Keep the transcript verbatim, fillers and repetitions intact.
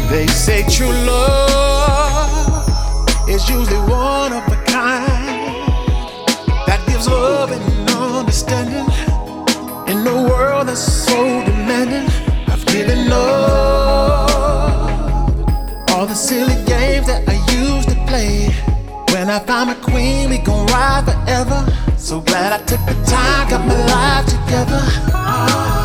They say true love is usually one of a kind that gives love and understanding in a world that's so demanding. I've given up all the silly games that I used to play. When I find my queen, we gon' ride forever. So glad I took the time, got my life together.